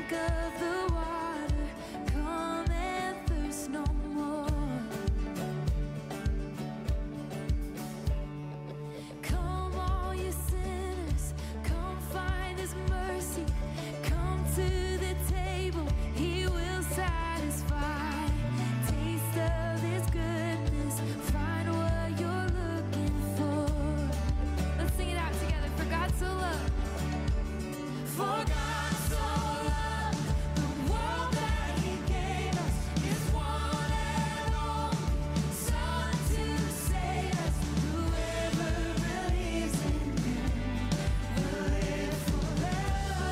of the water, come and thirst no more. Come all you sinners, come find his mercy, come to the table, he will satisfy. Taste of his goodness, find what you're looking for. Let's sing it out together. For God so loved, for God so loved the world that he gave us his one and only Son to save us. Whoever believes in him will live forever.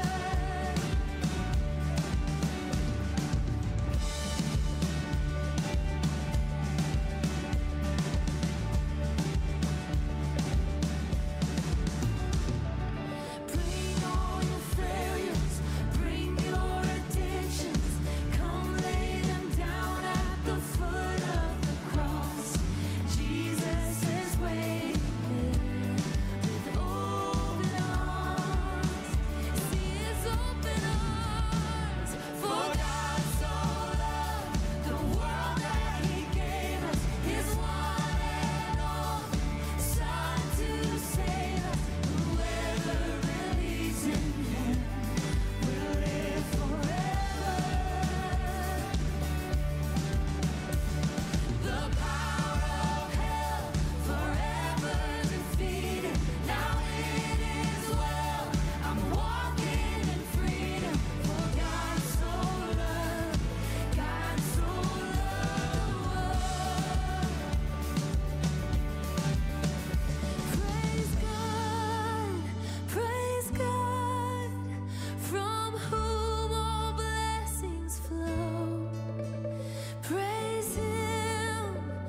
Bring all your failures, bring your addictions, come lay them down at the foot of the cross. Jesus is waiting with open arms. See his open arms. For God so loved the world that he gave us his one and only Son to save us. Whoever believes in him will live forever. The power of hell forever defeated. Now it is well. I'm walking in freedom. For God so loved, God so loved. Praise God, from whom all blessings flow. Praise him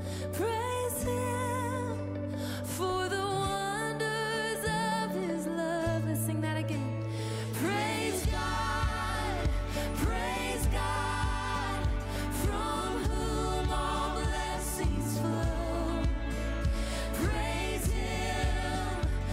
for the wonders of his love. Let's sing that again. Praise God, from whom all blessings flow. Praise him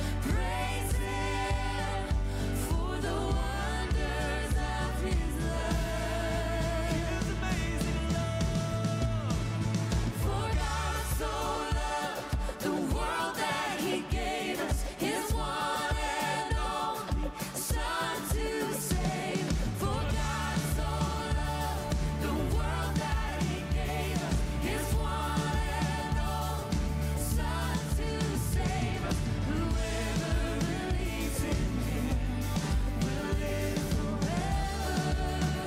for the wonders of his love. His amazing love. For God so loved the world that he gave us his one and only Son to save. For God so loved the world that he gave us his one and only Son to save us. Whoever believes in him will live forever.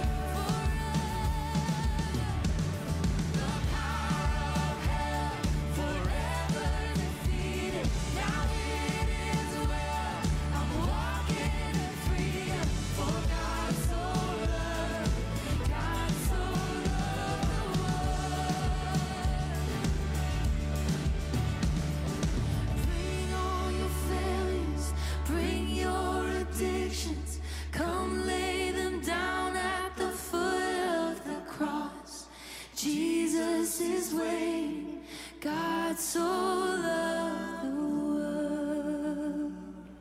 The power of hell forever defeated. Now it is well. I'm walking in freedom. For God so loved, God so loved the world. Bring all your failures, bring your addictions, come lay them down at the foot of the cross. Jesus is waiting, God so loved the world.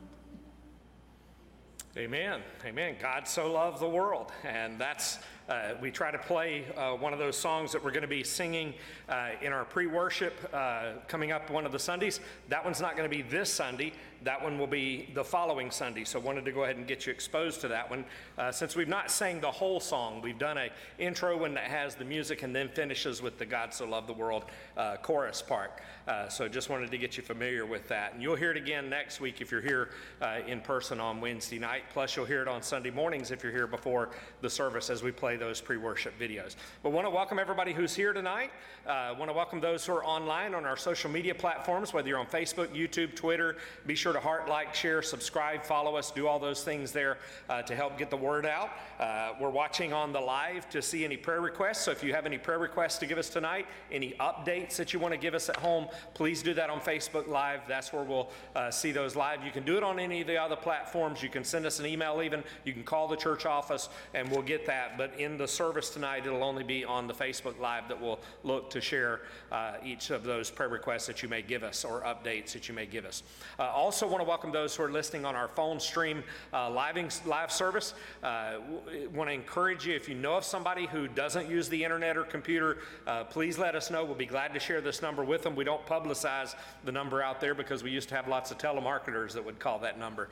Amen. Amen. God so loved the world. And that's, we try to play one of those songs that we're going to be singing in our pre-worship coming up one of the Sundays. That one's not going to be this Sunday. That one will be the following Sunday. So wanted to go ahead and get you exposed to that one. Since we've not sang the whole song, we've done an intro one that has the music and then finishes with the God so loved the world chorus part. So just wanted to get you familiar with that. And you'll hear it again next week if you're here in person on Wednesday night. Plus you'll hear it on Sunday mornings if you're here before the service as we play those pre-worship videos. But want to welcome everybody who's here tonight. Want to welcome those who are online on our social media platforms, whether you're on Facebook, YouTube, Twitter. Be sure to heart, like, share, subscribe, follow us, do all those things there to help get the word out. We're watching on the live to see any prayer requests. So if you have any prayer requests to give us tonight, any updates that you want to give us at home, please do that on Facebook Live. That's where we'll see those live. You can do it on any of the other platforms. You can send us an email even. You can call the church office and we'll get that. But in the service tonight, it'll only be on the Facebook Live that we'll look to share each of those prayer requests that you may give us or updates that you may give us. Also, also want to welcome those who are listening on our phone stream live service. Want to encourage you, if you know of somebody who doesn't use the internet or computer, please let us know. We'll be glad to share this number with them. We don't publicize the number out there because we used to have lots of telemarketers that would call that number,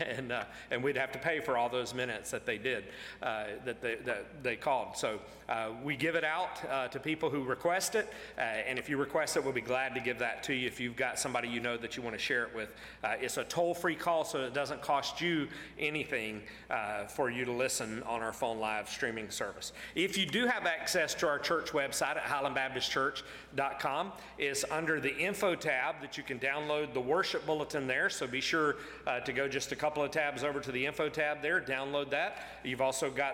and we'd have to pay for all those minutes that they did, that they called. So we give it out to people who request it, and if you request it, we'll be glad to give that to you if you've got somebody you know that you want to share it with. It's a toll-free call, so it doesn't cost you anything for you to listen on our phone live streaming service. If you do have access to our church website at highlandbaptistchurch.com, it's under the info tab that you can download the worship bulletin there, so be sure to go just a couple of tabs over to the info tab there, download that. You've also got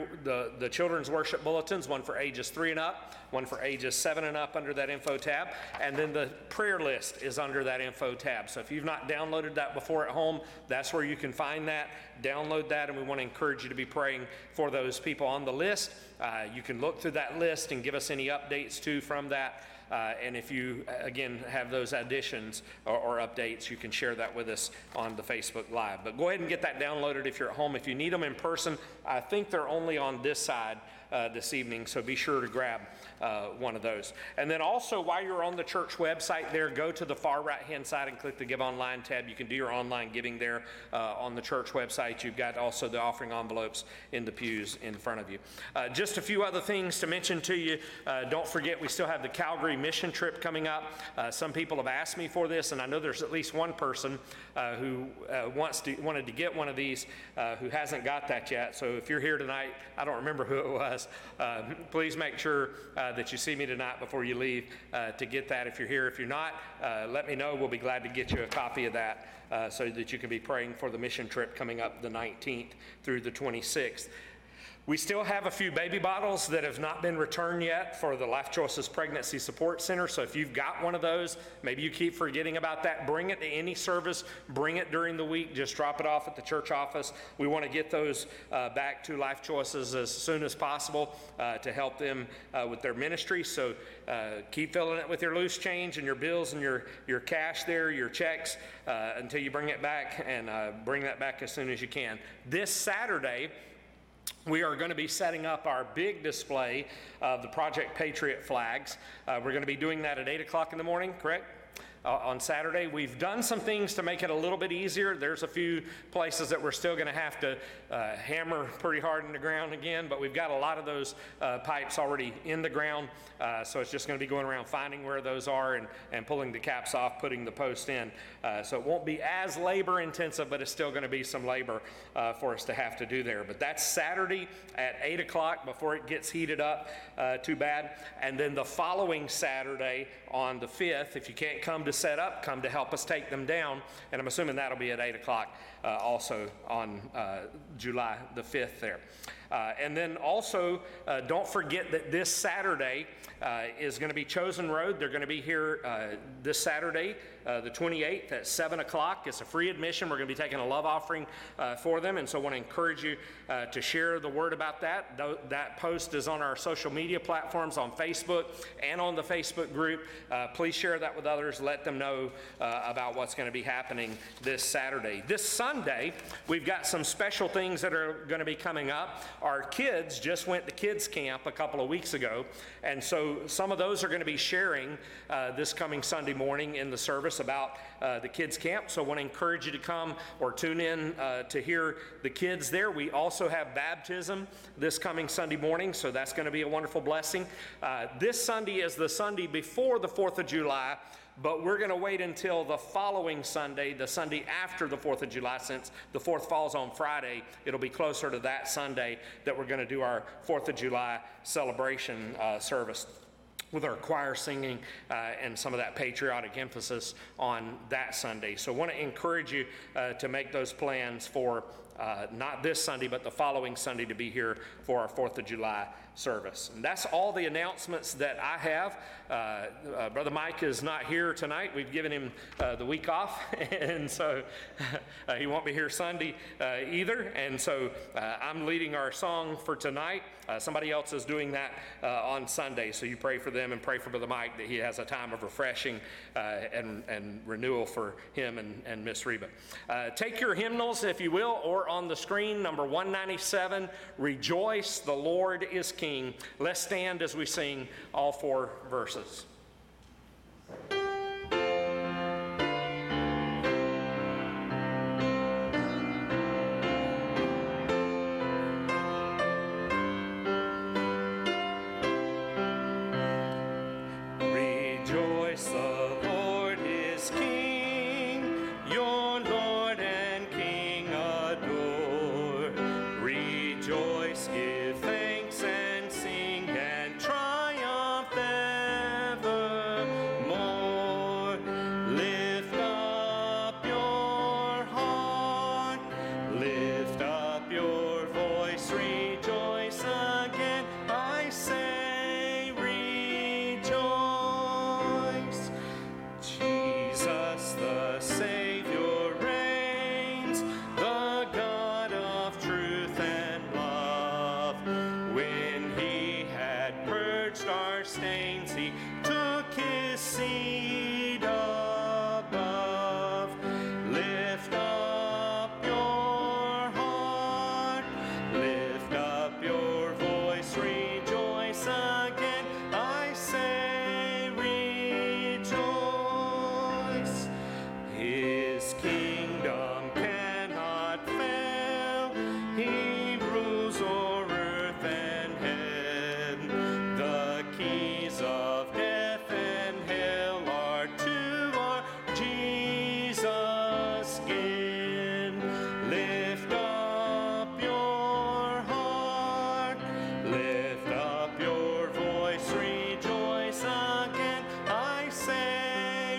the children's worship bulletins, one for ages 3 and up, one for ages 7 and up under that info tab, and then the prayer list is under that info tab. So if you've not downloaded that before at home, that's where you can find that. Download that, and we want to encourage you to be praying for those people on the list. You can look through that list and give us any updates too from that. And if you, again, have those additions or updates, you can share that with us on the Facebook Live. But go ahead and get that downloaded if you're at home. If you need them in person, I think they're only on this side this evening, so be sure to grab one of those. And then also, while you're on the church website there, go to the far right-hand side and click the Give Online tab. You can do your online giving there on the church website. You've got also the offering envelopes in the pews in front of you. Just a few other things to mention to you. Don't forget, we still have the Calgary mission trip coming up. Some people have asked me for this, and I know there's at least one person who wanted to get one of these who hasn't got that yet. So if you're here tonight, I don't remember who it was, please make sure that you see me tonight before you leave to get that. If you're here, if you're not, let me know. We'll be glad to get you a copy of that so that you can be praying for the mission trip coming up the 19th through the 26th. We still have a few baby bottles that have not been returned yet for the Life Choices Pregnancy Support Center. So if you've got one of those, maybe you keep forgetting about that, bring it to any service, bring it during the week, just drop it off at the church office. We want to get those back to Life Choices as soon as possible to help them with their ministry. So keep filling it with your loose change and your bills and your cash there, your checks, until you bring it back, and bring that back as soon as you can. This Saturday, we are going to be setting up our big display of the Project Patriot flags. We're going to be doing that at 8 o'clock in the morning, correct? On Saturday. We've done some things to make it a little bit easier. There's a few places that we're still going to have to hammer pretty hard in the ground again, but we've got a lot of those pipes already in the ground, so it's just going to be going around finding where those are and pulling the caps off, putting the post in. So it won't be as labor intensive, but it's still going to be some labor for us to have to do there. But that's Saturday at 8 o'clock before it gets heated up too bad. And then the following Saturday on the 5th, if you can't come to set up, come to help us take them down. And I'm assuming that'll be at 8 o'clock also on July the 5th there. And then also, don't forget that this Saturday is going to be Chosen Road. They're going to be here this Saturday, the 28th at 7 o'clock. It's a free admission. We're going to be taking a love offering for them. And so I want to encourage you to share the word about that. That post is on our social media platforms on Facebook and on the Facebook group. Please share that with others. Let them know about what's going to be happening this Saturday. This Sunday, we've got some special things that are going to be coming up. Our kids just went to kids camp a couple of weeks ago, and so some of those are going to be sharing this coming Sunday morning in the service about the kids camp. So I want to encourage you to come or tune in to hear the kids there. We also have baptism this coming Sunday morning, so that's going to be a wonderful blessing. This Sunday is the Sunday before the 4th of July, but we're going to wait until the following Sunday, the Sunday after the 4th of July, since the 4th falls on Friday. It'll be closer to that Sunday that we're going to do our 4th of July celebration service with our choir singing and some of that patriotic emphasis on that Sunday. So I want to encourage you to make those plans for not this Sunday, but the following Sunday to be here for our 4th of July service. And that's all the announcements that I have. Brother Mike is not here tonight. We've given him the week off, and so he won't be here Sunday either. And so I'm leading our song for tonight. Somebody else is doing that on Sunday, so you pray for them and pray for Brother Mike that he has a time of refreshing and renewal for him and Miss Reba. Take your hymnals, if you will, or on the screen, number 197, Rejoice, the Lord is King. Let's stand as we sing all 4 verses. Rejoice, the Lord is King, your Lord and King adore. Rejoice, give thanks and sing and triumph evermore. Lift up your heart, lift up your voice, rejoice again, I say rejoice. Jesus the Savior reigns, the God of truth and love. When he had purged our stains, he took his seat above. Lift up your heart, lift up your voice, rejoice again, I say rejoice. His kingdom cannot fail, he rules o'er earth and heaven. The keys of death and hell are to our Jesus given. Lift up your heart, lift up your voice, rejoice again, I say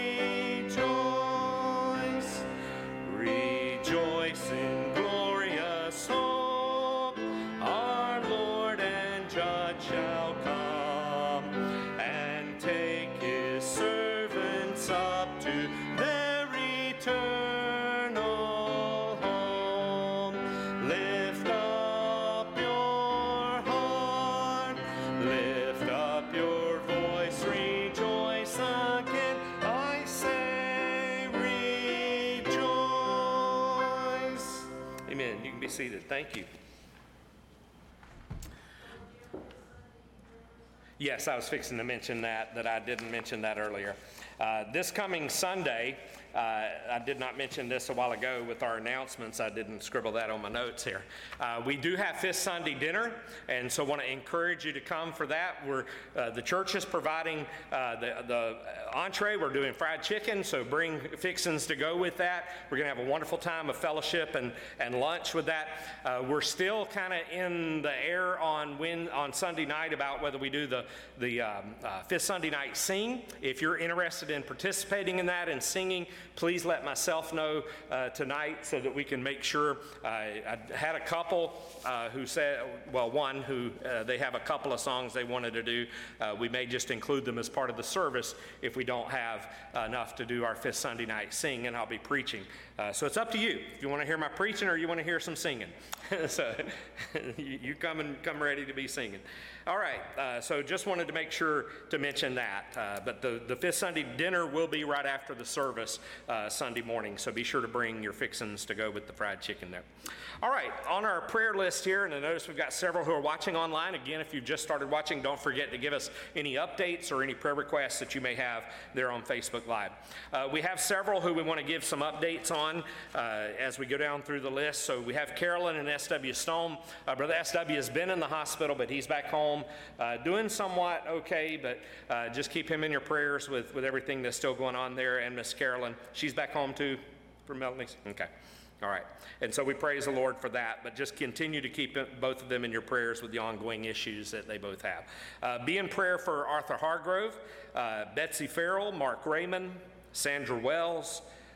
rejoice. Rejoice in glorious hope, our Lord and Judge shall come and take his servants up to their eternal home. Lift up your heart, lift up your voice, rejoice again, I say rejoice. Amen. You can be seated. Thank you. Yes, I was fixing to mention that I didn't mention that earlier. This coming Sunday, I did not mention this a while ago with our announcements. I didn't scribble that on my notes here. We do have Fifth Sunday dinner, and so I want to encourage you to come for that. The church is providing the entree. We're doing fried chicken, so bring fixins to go with that. We're going to have a wonderful time of fellowship and lunch with that. We're still kind of in the air on Sunday night about whether we do the Fifth Sunday night sing. If you're interested in participating in that and singing, please let myself know tonight so that we can make sure. I had a couple who said, well, one who they have a couple of songs they wanted to do. We may just include them as part of the service if we don't have enough to do our Fifth Sunday night sing, and I'll be preaching. So it's up to you if you want to hear my preaching or you want to hear some singing. So you come ready to be singing. All right, so just wanted to make sure to mention that. But the Fifth Sunday dinner will be right after the service Sunday morning, so be sure to bring your fixins to go with the fried chicken there. All right, on our prayer list here, and I notice we've got several who are watching online. Again, if you've just started watching, don't forget to give us any updates or any prayer requests that you may have there on Facebook Live. We have several who we want to give some updates on as we go down through the list. So we have Carolyn and S.W. Stone. Brother S.W. has been in the hospital, but he's back home doing somewhat okay, but just keep him in your prayers with everything that's still going on there. And Miss Carolyn, she's back home too from Melanie's? Okay. All right. And so we praise the Lord for that, but just continue to keep both of them in your prayers with the ongoing issues that they both have. Be in prayer for Arthur Hargrove, Betsy Farrell, Mark Raymond, Sandra Wells,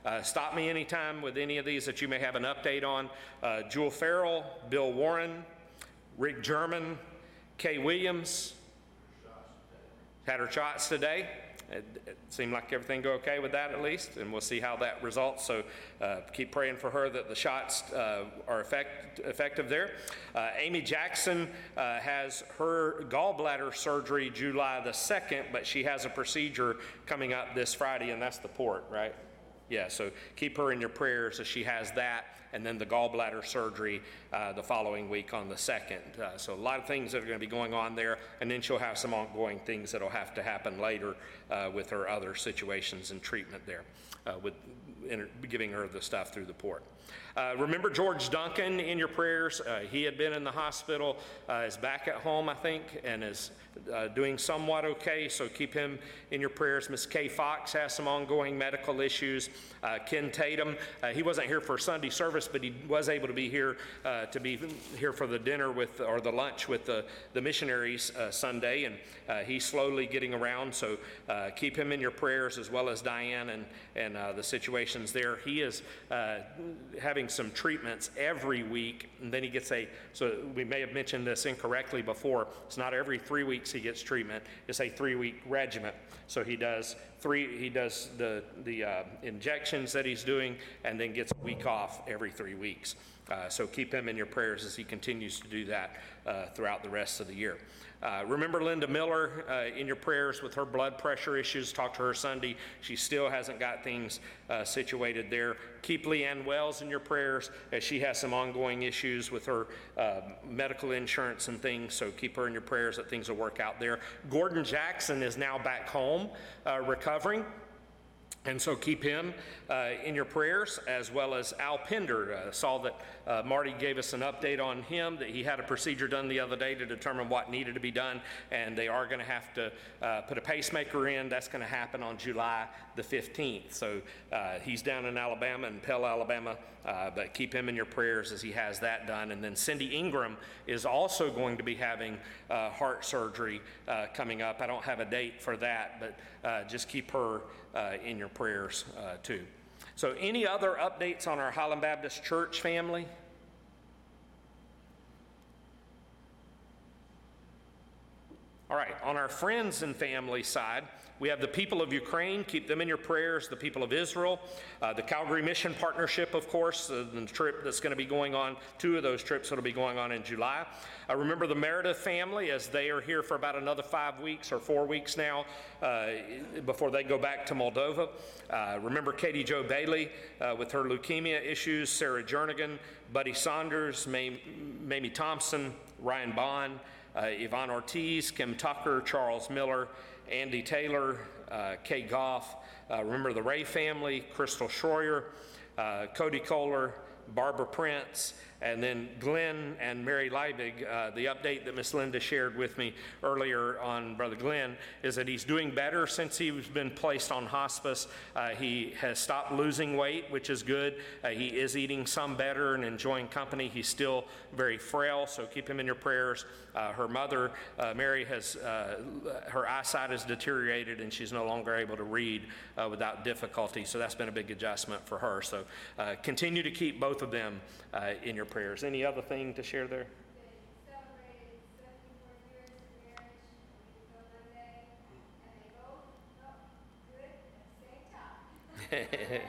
Stop me anytime with any of these that you may have an update on. Jewel Farrell, Bill Warren, Rick German, Kay Williams had her shots today. It seemed like everything go okay with that at least, and we'll see how that results. So keep praying for her that the shots are effective there. Amy Jackson has her gallbladder surgery July the 2nd, but she has a procedure coming up this Friday, and that's the port, right? Yeah, so keep her in your prayers as she has that, and then the gallbladder surgery the following week on the 2nd. So a lot of things that are going to be going on there, and then she'll have some ongoing things that will have to happen later with her other situations and treatment there, with giving her the stuff through the port. Remember George Duncan in your prayers. He had been in the hospital, is back at home, I think, and is doing somewhat okay, so keep him in your prayers. Miss Kay Fox has some ongoing medical issues. Ken Tatum, he wasn't here for Sunday service, but he was able to be here for the dinner with, or the lunch with the missionaries Sunday, and he's slowly getting around, so keep him in your prayers, as well as Diane and the situations there. He is having some treatments every week, and then he gets so we may have mentioned this incorrectly before, it's not every 3 weeks he gets treatment, it's a 3-week regimen. So he does the injections that he's doing, and then gets a week off every 3 weeks. So keep him in your prayers as he continues to do that throughout the rest of the year. Remember Linda Miller in your prayers with her blood pressure issues. Talked to her Sunday. She still hasn't got things situated there. Keep Leanne Wells in your prayers as she has some ongoing issues with her medical insurance and things. So keep her in your prayers that things will work out there. Gordon Jackson is now back home recovering. And so keep him in your prayers, as well as Al Pender. Saw that Marty gave us an update on him, that he had a procedure done the other day to determine what needed to be done, and they are going to have to put a pacemaker in. That's going to happen on July the 15th. So he's down in Alabama, in Pell, Alabama, but keep him in your prayers as he has that done. And then Cindy Ingram is also going to be having heart surgery coming up. I don't have a date for that, but just keep her in your prayers too. So any other updates on our Highland Baptist Church family? All right, on our friends and family side, we have the people of Ukraine, keep them in your prayers, the people of Israel, the Calgary Mission Partnership, of course, the trip that's going to be going on, 2 of those trips that will be going on in July. Remember the Meredith family, as they are here for about another 5 weeks or 4 weeks now before they go back to Moldova. Remember Katie Jo Bailey with her leukemia issues, Sarah Jernigan, Buddy Saunders, Mamie Thompson, Ryan Bond, Yvonne Ortiz, Kim Tucker, Charles Miller, Andy Taylor, Kay Goff. Remember the Ray family, Crystal Schroyer, Cody Kohler, Barbara Prince, and then Glenn and Mary Liebig. The update that Miss Linda shared with me earlier on Brother Glenn is that he's doing better since he's been placed on hospice. He has stopped losing weight, which is good. He is eating some better and enjoying company. He's still very frail, so keep him in your prayers. Her mother, Mary, her eyesight has deteriorated and she's no longer able to read without difficulty, so that's been a big adjustment for her. So continue to keep both of them in your prayers. Any other thing to share there? They celebrated 74 years of marriage on Monday, and they both felt good at the same time.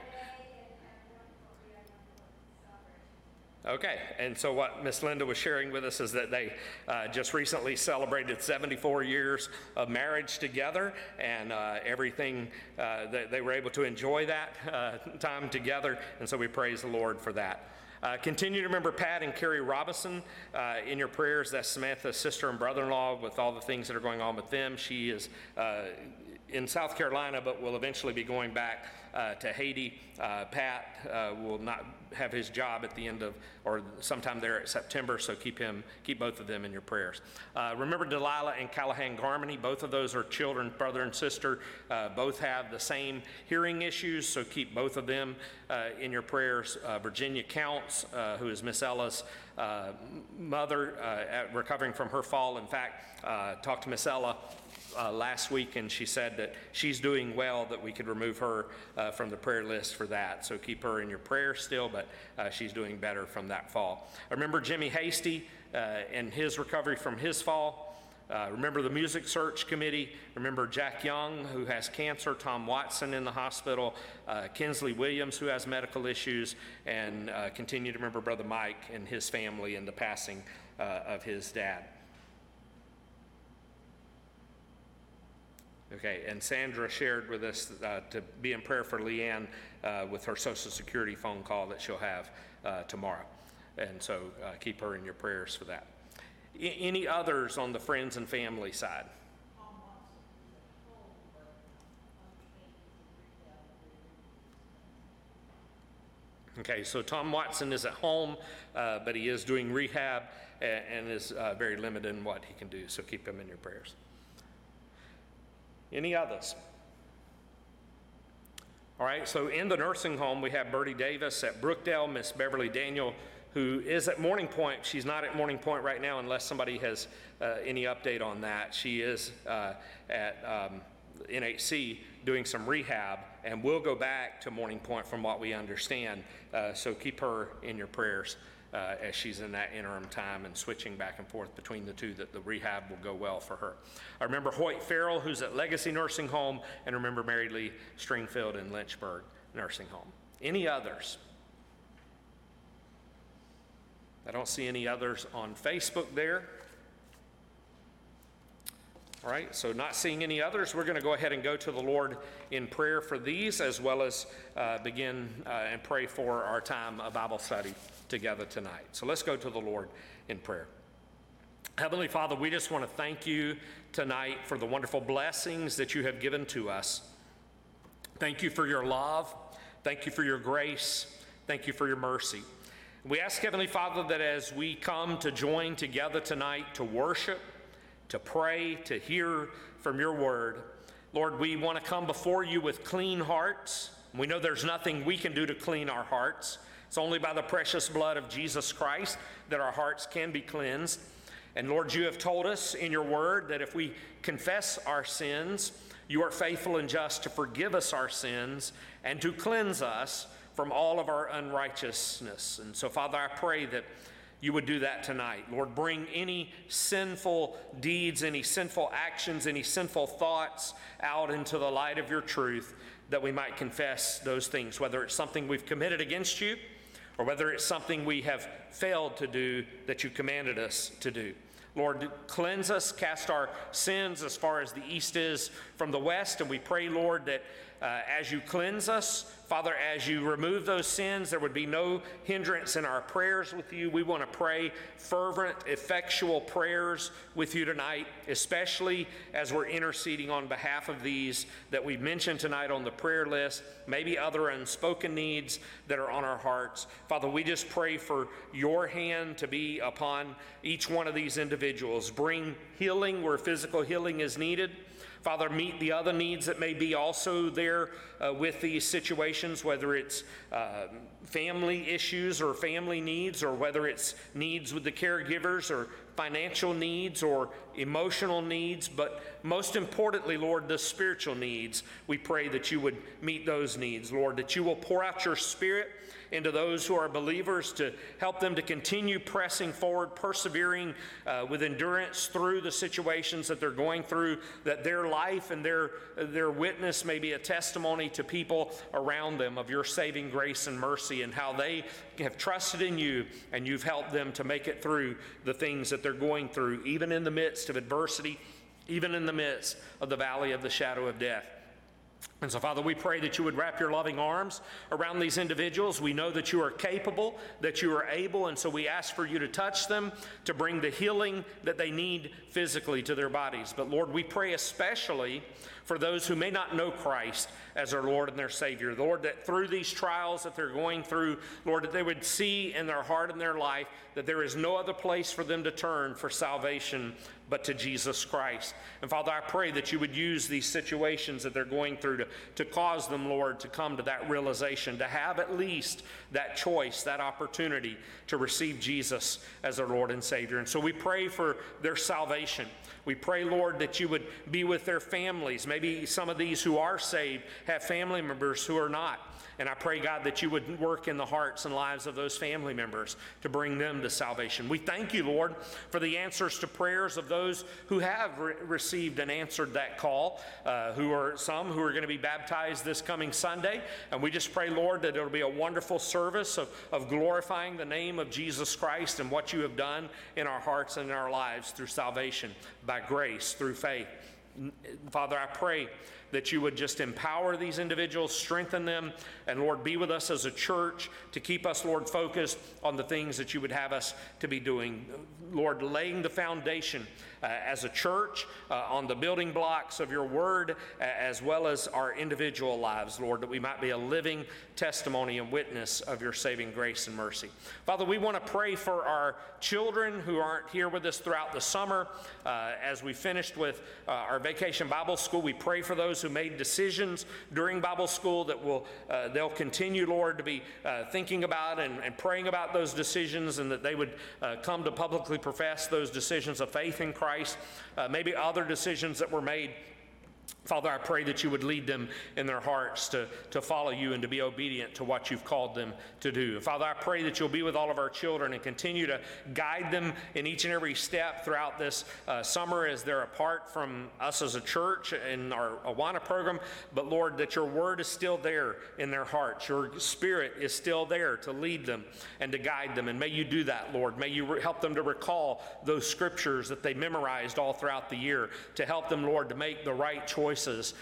Okay, and so what Miss Linda was sharing with us is that they just recently celebrated 74 years of marriage together, and everything, they were able to enjoy that time together, and so we praise the Lord for that. Continue to remember Pat and Carrie Robinson in your prayers. That's Samantha's sister and brother-in-law, with all the things that are going on with them. She is in South Carolina, but will eventually be going back to Haiti. Pat will not have his job at the end of, or sometime there at September, so keep both of them in your prayers. Remember Delilah and Callahan Garmany. Both of those are children, brother and sister. Both have the same hearing issues, so keep both of them in your prayers. Virginia Counts, who is Miss Ella's recovering from her fall. In fact, talked to Miss Ella last week, and she said that she's doing well, that we could remove her from the prayer list for that. So keep her in your prayers still, but she's doing better from that fall. I remember Jimmy Hasty and his recovery from his fall. Remember the Music Search Committee. Remember Jack Young, who has cancer, Tom Watson in the hospital, Kinsley Williams, who has medical issues, and continue to remember Brother Mike and his family and the passing of his dad. Okay, and Sandra shared with us to be in prayer for Leanne with her Social Security phone call that she'll have tomorrow. And so keep her in your prayers for that. Any others on the friends and family side? Okay, so Tom Watson is at home, but he is doing rehab and is very limited in what he can do, so keep him in your prayers. Any others? All right, so in the nursing home, we have Bertie Davis at Brookdale, Miss Beverly Daniel, who is at Morning Point. She's not at Morning Point right now unless somebody has any update on that. She is at NHC doing some rehab and will go back to Morning Point from what we understand. So keep her in your prayers as she's in that interim time and switching back and forth between the two, that the rehab will go well for her. I remember Hoyt Farrell, who's at Legacy Nursing Home, and remember Mary Lee Stringfield in Lynchburg Nursing Home. Any others? I don't see any others on Facebook there. All right, so not seeing any others, we're going to go ahead and go to the Lord in prayer for these, as well as begin and pray for our time of Bible study together tonight. So let's go to the Lord in prayer. Heavenly Father, we just want to thank you tonight for the wonderful blessings that you have given to us. Thank you for your love. Thank you for your grace. Thank you for your mercy. We ask, Heavenly Father, that as we come to join together tonight to worship, to pray, to hear from your word, Lord, we want to come before you with clean hearts. We know there's nothing we can do to clean our hearts. It's only by the precious blood of Jesus Christ that our hearts can be cleansed. And Lord, you have told us in your word that if we confess our sins, you are faithful and just to forgive us our sins and to cleanse us from all of our unrighteousness. And so, Father, I pray that you would do that tonight. Lord, bring any sinful deeds, any sinful actions, any sinful thoughts out into the light of your truth, that we might confess those things, whether it's something we've committed against you or whether it's something we have failed to do that you commanded us to do. Lord, cleanse us, cast our sins as far as the east is from the west, and we pray, Lord, that as you cleanse us, Father, as you remove those sins, there would be no hindrance in our prayers with you. We want to pray fervent, effectual prayers with you tonight, especially as we're interceding on behalf of these that we mentioned tonight on the prayer list, maybe other unspoken needs that are on our hearts. Father, we just pray for your hand to be upon each one of these individuals. Bring healing where physical healing is needed. Father, meet the other needs that may be also there with these situations, whether it's family issues or family needs, or whether it's needs with the caregivers or financial needs or emotional needs. But most importantly, Lord, the spiritual needs. We pray that you would meet those needs, Lord, that you will pour out your Spirit into those who are believers to help them to continue pressing forward, persevering with endurance through the situations that they're going through, that their life and their witness may be a testimony to people around them of your saving grace and mercy, and how they have trusted in you and you've helped them to make it through the things that they're going through, even in the midst of adversity, even in the midst of the valley of the shadow of death. And so, Father, we pray that you would wrap your loving arms around these individuals. We know that you are capable, that you are able, and so we ask for you to touch them, to bring the healing that they need physically to their bodies. But, Lord, we pray especially for those who may not know Christ as their Lord and their Savior. Lord, that through these trials that they're going through, Lord, that they would see in their heart and their life that there is no other place for them to turn for salvation but to Jesus Christ. And Father, I pray that you would use these situations that they're going through to cause them, Lord, to come to that realization, to have at least that choice, that opportunity to receive Jesus as their Lord and Savior. And so we pray for their salvation. We pray, Lord, that you would be with their families. Maybe some of these who are saved have family members who are not. And I pray, God, that you would work in the hearts and lives of those family members to bring them to salvation. We thank you, Lord, for the answers to prayers of those who have received and answered that call, some who are going to be baptized this coming Sunday. And we just pray, Lord, that it'll be a wonderful service of glorifying the name of Jesus Christ and what you have done in our hearts and in our lives through salvation, by grace, through faith. Father, I pray that you would just empower these individuals, strengthen them, and Lord, be with us as a church to keep us, Lord, focused on the things that you would have us to be doing. Lord, laying the foundation as a church on the building blocks of your word, as well as our individual lives, Lord, that we might be a living testimony and witness of your saving grace and mercy. Father, we want to pray for our children who aren't here with us throughout the summer. As we finished with our Vacation Bible School, we pray for those who made decisions during Bible school that they'll continue, Lord, to be thinking about and praying about those decisions, and that they would come to publicly profess those decisions of faith in Christ. Maybe other decisions that were made. Father, I pray that you would lead them in their hearts to follow you and to be obedient to what you've called them to do. Father, I pray that you'll be with all of our children and continue to guide them in each and every step throughout this summer as they're apart from us as a church in our Awana program. But Lord, that your word is still there in their hearts. Your spirit is still there to lead them and to guide them. And may you do that, Lord. May you help them to recall those scriptures that they memorized all throughout the year, to help them, Lord, to make the right choices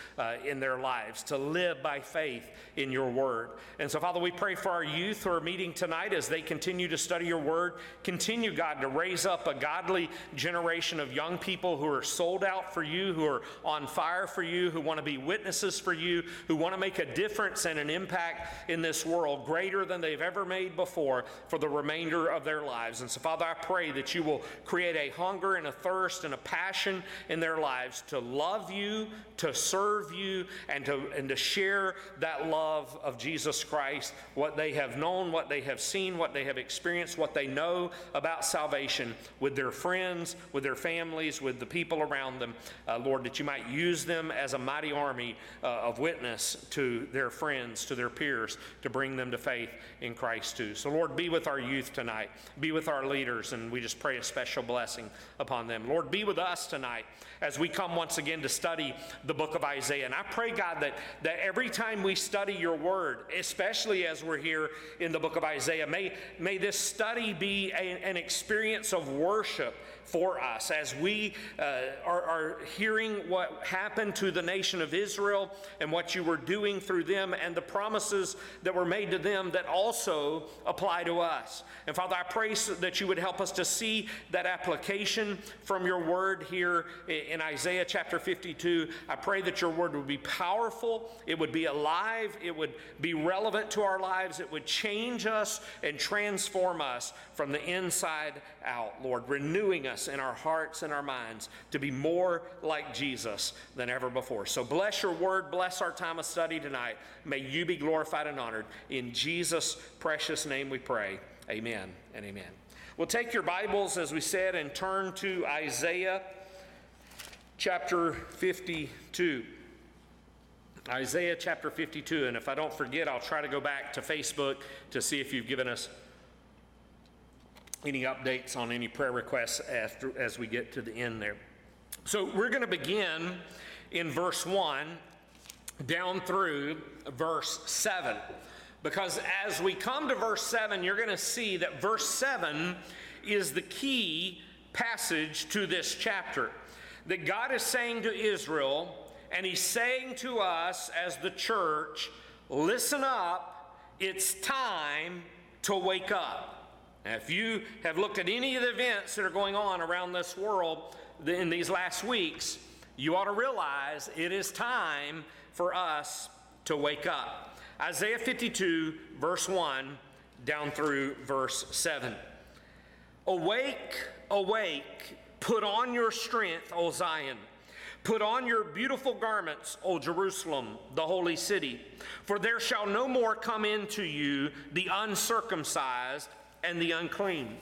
in their lives, to live by faith in your word. And so, Father, we pray for our youth who are meeting tonight as they continue to study your word. Continue, God, to raise up a godly generation of young people who are sold out for you, who are on fire for you, who want to be witnesses for you, who want to make a difference and an impact in this world greater than they've ever made before for the remainder of their lives. And so, Father, I pray that you will create a hunger and a thirst and a passion in their lives to love you, to serve you, and to share that love of Jesus Christ, what they have known, what they have seen, what they have experienced, what they know about salvation with their friends, with their families, with the people around them. Lord, that you might use them as a mighty army of witness to their friends, to their peers, to bring them to faith in Christ too. So Lord, be with our youth tonight. Be with our leaders, and we just pray a special blessing upon them. Lord, be with us tonight as we come once again to study the book of Isaiah. And I pray, God, that every time we study your word, especially as we're here in the book of Isaiah, may this study be an experience of worship for us as we are hearing what happened to the nation of Israel and what you were doing through them and the promises that were made to them that also apply to us. And Father, I pray that you would help us to see that application from your word here in Isaiah chapter 52. I pray that your word would be powerful, it would be alive, it would be relevant to our lives, it would change us and transform us from the inside out, Lord, renewing us in our hearts and our minds to be more like Jesus than ever before. So bless your word, bless our time of study tonight. May you be glorified and honored. In Jesus' precious name we pray. Amen and amen. Well, take your Bibles, as we said, and turn to Isaiah chapter 52. Isaiah chapter 52. And if I don't forget, I'll try to go back to Facebook to see if you've given us any updates on any prayer requests as we get to the end there. So we're going to begin in verse 1 down through verse 7. Because as we come to verse 7, you're going to see that verse 7 is the key passage to this chapter. That God is saying to Israel, and he's saying to us as the church, listen up, it's time to wake up. Now, if you have looked at any of the events that are going on around this world in these last weeks, you ought to realize it is time for us to wake up. Isaiah 52, verse 1, down through verse 7. Awake, awake, Put on your strength, O Zion. Put on your beautiful garments, O Jerusalem, the holy city. For there shall no more come into you the uncircumcised and the unclean.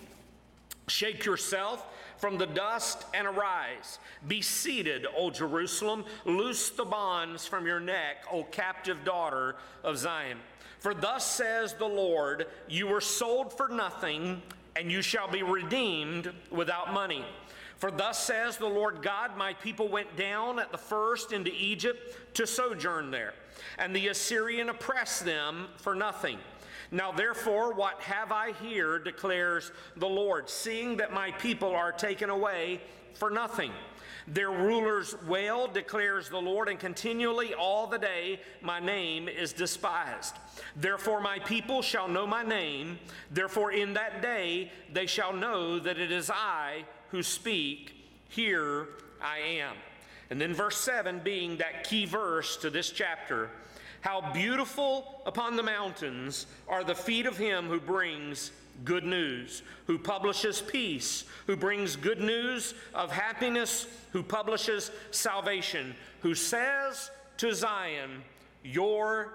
Shake yourself from the dust and arise. Be seated, O Jerusalem. Loose the bonds from your neck, O captive daughter of Zion. For thus says the Lord, you were sold for nothing, and you shall be redeemed without money. For thus says the Lord God, my people went down at the first into Egypt to sojourn there, and the Assyrian oppressed them for nothing. Now therefore, what have I here, declares the Lord, seeing that my people are taken away for nothing. Their rulers wail, declares the Lord, and continually all the day my name is despised. Therefore my people shall know my name. Therefore in that day they shall know that it is I who speak. Here I am. And then verse 7 being that key verse to this chapter. How beautiful upon the mountains are the feet of him who brings good news, who publishes peace, who brings good news of happiness, who publishes salvation, who says to Zion, your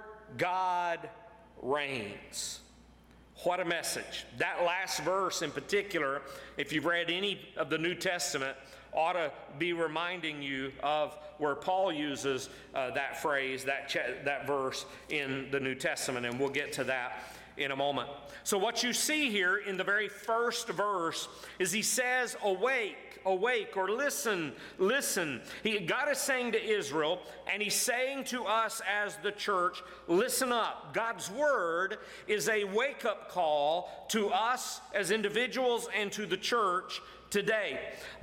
God reigns. What a message. That last verse in particular, if you've read any of the New Testament, ought to be reminding you of where Paul uses that phrase, that verse in the New Testament, and we'll get to that in a moment. So what you see here in the very first verse is he says, awake, awake, or listen, listen. God is saying to Israel, and he's saying to us as the church, listen up. God's word is a wake-up call to us as individuals and to the church today.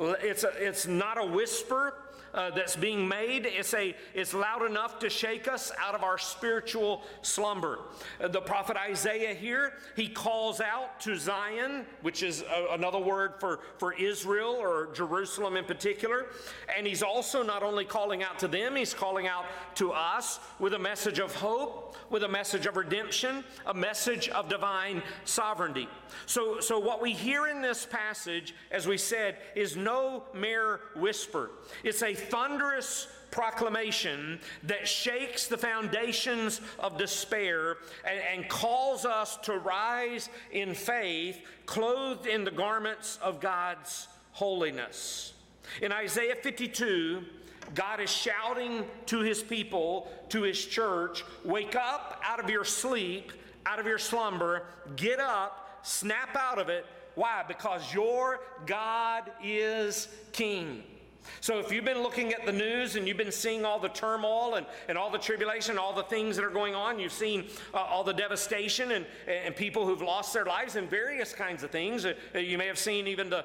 It's not a whisper that's being made. It's loud enough to shake us out of our spiritual slumber. The prophet Isaiah here, he calls out to Zion, which is another word for Israel or Jerusalem in particular. And he's also not only calling out to them, he's calling out to us with a message of hope, with a message of redemption, a message of divine sovereignty. So what we hear in this passage, as we said, is no mere whisper. It's a thunderous proclamation that shakes the foundations of despair and calls us to rise in faith, clothed in the garments of God's holiness. In Isaiah 52, God is shouting to his people, to his church, wake up out of your sleep, out of your slumber, get up, snap out of it. Why? Because your God is king. So if you've been looking at the news and you've been seeing all the turmoil and all the tribulation, all the things that are going on, you've seen all the devastation and people who've lost their lives in various kinds of things. You may have seen even the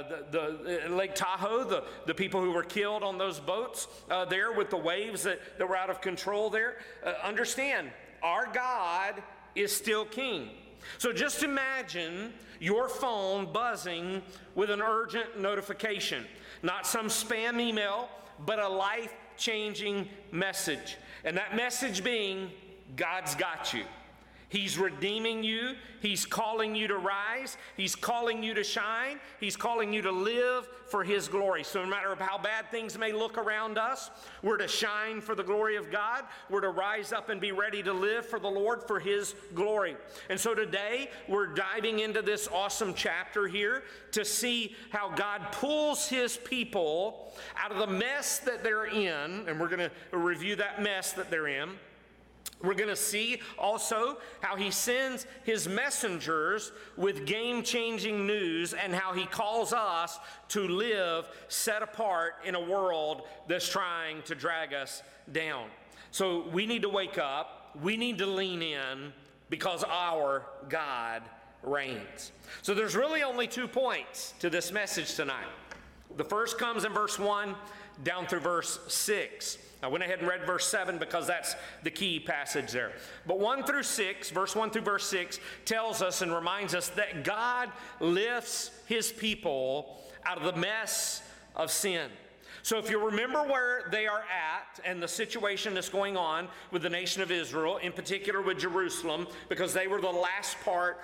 Lake Tahoe, the people who were killed on those boats there with the waves that were out of control there. Understand, our God is still king. So just imagine your phone buzzing with an urgent notification. Not some spam email, but a life-changing message. And that message being, God's got you. He's redeeming you. He's calling you to rise. He's calling you to shine. He's calling you to live for his glory. So no matter how bad things may look around us, we're to shine for the glory of God. We're to rise up and be ready to live for the Lord for his glory. And so today we're diving into this awesome chapter here to see how God pulls his people out of the mess that they're in. And we're going to review that mess that they're in. We're going to see also how he sends his messengers with game-changing news and how he calls us to live set apart in a world that's trying to drag us down. So we need to wake up. We need to lean in because our God reigns. So there's really only 2 points to this message tonight. The first comes in verse 1 down through verse 6. I went ahead and read verse 7 because that's the key passage there. But 1 through 6, verse 1 through verse 6, tells us and reminds us that God lifts his people out of the mess of sin. So if you remember where they are at and the situation that's going on with the nation of Israel, in particular with Jerusalem, because they were the last part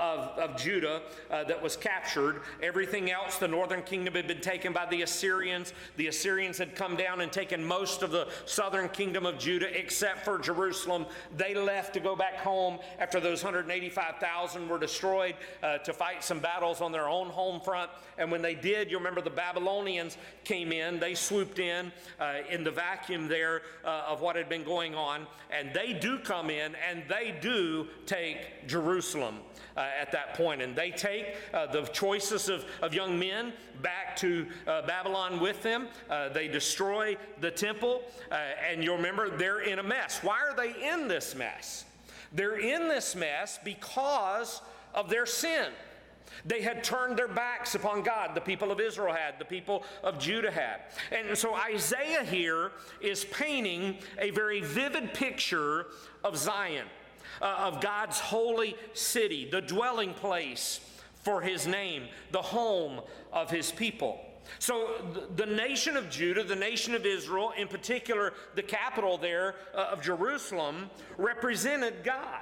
of Judah that was captured. Everything else, the northern kingdom had been taken by the Assyrians. The Assyrians had come down and taken most of the southern kingdom of Judah except for Jerusalem. They left to go back home after those 185,000 were destroyed to fight some battles on their own home front. And when they did, you remember the Babylonians came in. They swooped in the vacuum there of what had been going on, and they do come in and they do take Jerusalem at that point, and they take the choicest of young men back to Babylon with them. They destroy the temple, and you'll remember they're in a mess. Why are they in this mess? They're in this mess because of their sin. They had turned their backs upon God. The people of Israel had. The people of Judah had. And so Isaiah here is painting a very vivid picture of Zion, of God's holy city, the dwelling place for his name, the home of his people. So the nation of Judah, the nation of Israel, in particular the capital there of Jerusalem, represented God.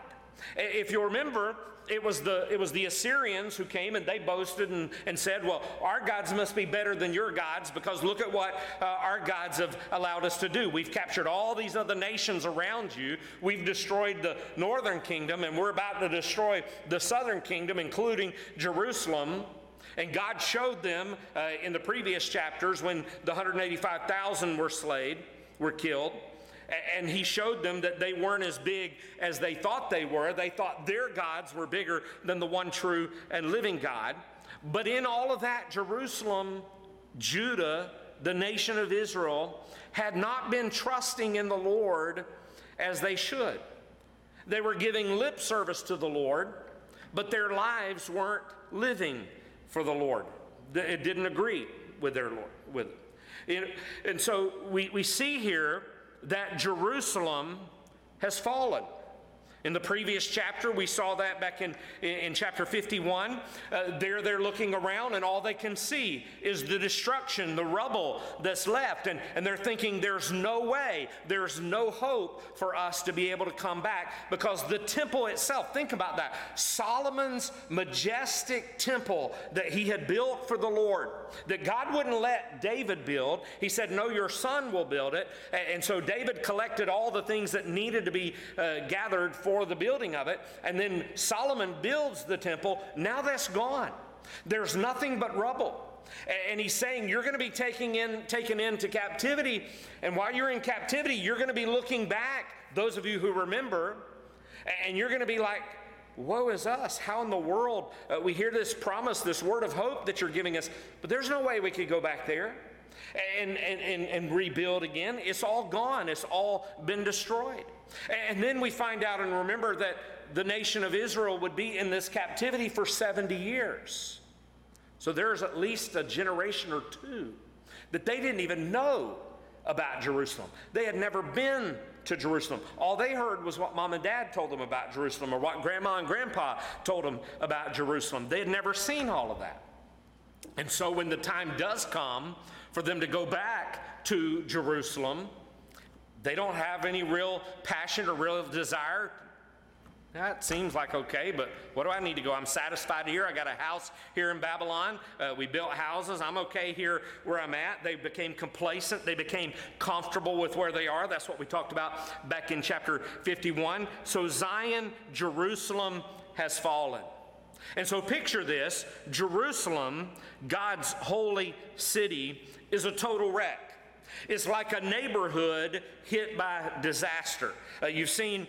If you remember, it was the Assyrians who came and they boasted and said, well, our gods must be better than your gods because look at what our gods have allowed us to do. We've captured all these other nations around you. We've destroyed the northern kingdom and we're about to destroy the southern kingdom, including Jerusalem. And God showed them in the previous chapters when the 185,000 were killed. And he showed them that they weren't as big as they thought they were. They thought their gods were bigger than the one true and living God. But in all of that, Jerusalem, Judah, the nation of Israel, had not been trusting in the Lord as they should. They were giving lip service to the Lord, but their lives weren't living for the Lord. It didn't agree with their Lord, with it. And so we see here that Jerusalem has fallen. In the previous chapter, we saw that back in chapter 51. They're looking around and all they can see is the destruction, the rubble that's left. And they're thinking there's no way, there's no hope for us to be able to come back because the temple itself, think about that. Solomon's majestic temple that he had built for the Lord, that God wouldn't let David build. He said, no, your son will build it. And so David collected all the things that needed to be gathered for the building of it, and then Solomon builds the temple. Now that's gone. There's nothing but rubble. And he's saying you're going to be taken into captivity, and while you're in captivity, you're going to be looking back, those of you who remember, and you're going to be like, woe is us. How in the world we hear this promise, this word of hope that you're giving us, but there's no way we could go back there and rebuild again. It's all gone. It's all been destroyed. And then we find out and remember that the nation of Israel would be in this captivity for 70 years. So there's at least a generation or two that they didn't even know about Jerusalem. They had never been to Jerusalem. All they heard was what mom and dad told them about Jerusalem or what grandma and grandpa told them about Jerusalem. They had never seen all of that. And so when the time does come for them to go back to Jerusalem, they don't have any real passion or real desire. That seems like okay, but what do I need to go? I'm satisfied here. I got a house here in Babylon. We built houses. I'm okay here where I'm at. They became complacent. They became comfortable with where they are. That's what we talked about back in chapter 51. So Zion, Jerusalem has fallen. And so picture this. Jerusalem, God's holy city, is a total wreck. It's like a neighborhood hit by disaster. You've seen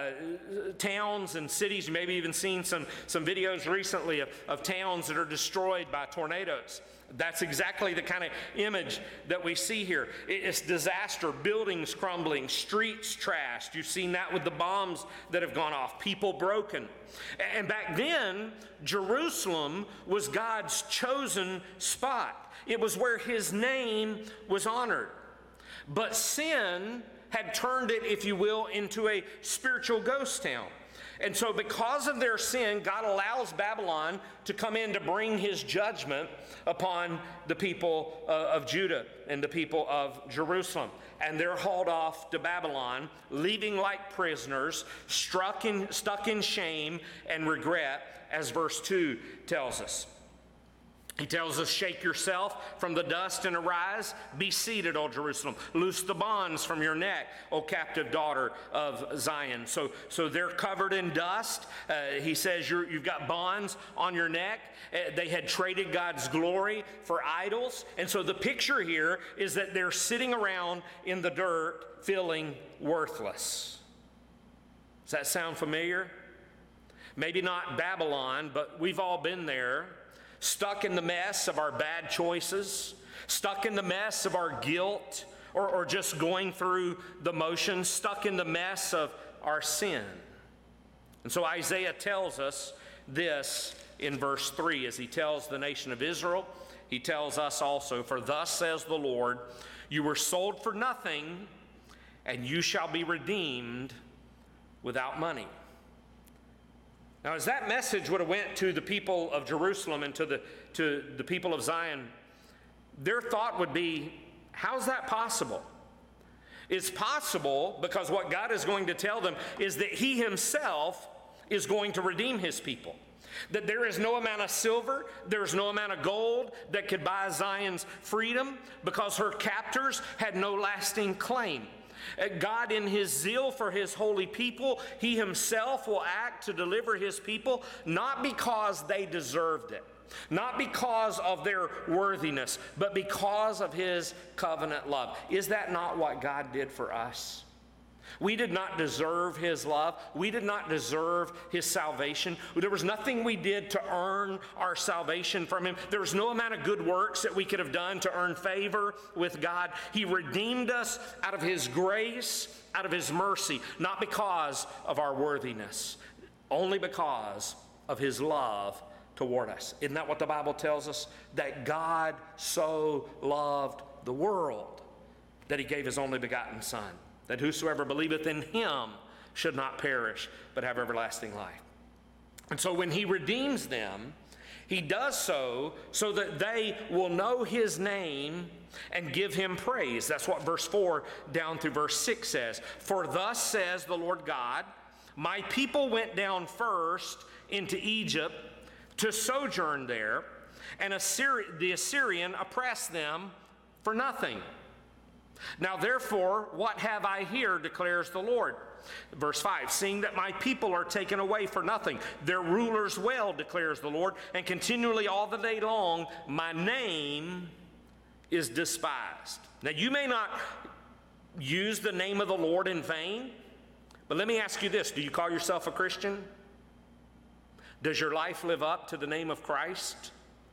towns and cities, maybe even seen some videos recently of towns that are destroyed by tornadoes. That's exactly the kind of image that we see here. It's disaster, buildings crumbling, streets trashed. You've seen that with the bombs that have gone off, people broken. And back then, Jerusalem was God's chosen spot. It was where his name was honored. But sin had turned it, if you will, into a spiritual ghost town. And so because of their sin, God allows Babylon to come in to bring his judgment upon the people of Judah and the people of Jerusalem. And they're hauled off to Babylon, leaving like prisoners, stuck in shame and regret, as verse 2 tells us. He tells us, shake yourself from the dust and arise. Be seated, O Jerusalem. Loose the bonds from your neck, O captive daughter of Zion. So they're covered in dust. He says you've got bonds on your neck. They had traded God's glory for idols. And so the picture here is that they're sitting around in the dirt feeling worthless. Does that sound familiar? Maybe not Babylon, but we've all been there. Stuck in the mess of our bad choices, stuck in the mess of our guilt, or just going through the motions, stuck in the mess of our sin. And so Isaiah tells us this in verse 3 as he tells the nation of Israel. He tells us also, for thus says the Lord, you were sold for nothing, and you shall be redeemed without money. Now, as that message would have went to the people of Jerusalem and to the people of Zion, their thought would be, how's that possible? It's possible because what God is going to tell them is that he himself is going to redeem his people. That there is no amount of silver, there's no amount of gold that could buy Zion's freedom because her captors had no lasting claim. God, in his zeal for his holy people, he himself will act to deliver his people, not because they deserved it, not because of their worthiness, but because of his covenant love. Is that not what God did for us? We did not deserve his love. We did not deserve his salvation. There was nothing we did to earn our salvation from him. There was no amount of good works that we could have done to earn favor with God. He redeemed us out of his grace, out of his mercy, not because of our worthiness, only because of his love toward us. Isn't that what the Bible tells us? That God so loved the world that he gave his only begotten Son, that whosoever believeth in him should not perish, but have everlasting life. And so when he redeems them, he does so that they will know his name and give him praise. That's what verse 4 down through verse 6 says. For thus says the Lord God, my people went down first into Egypt to sojourn there, and the Assyrian oppressed them for nothing. Now therefore, what have I here, declares the Lord? Verse 5, seeing that my people are taken away for nothing, their rulers well, declares the Lord, and continually all the day long, my name is despised. Now you may not use the name of the Lord in vain, but let me ask you this, do you call yourself a Christian? Does your life live up to the name of Christ?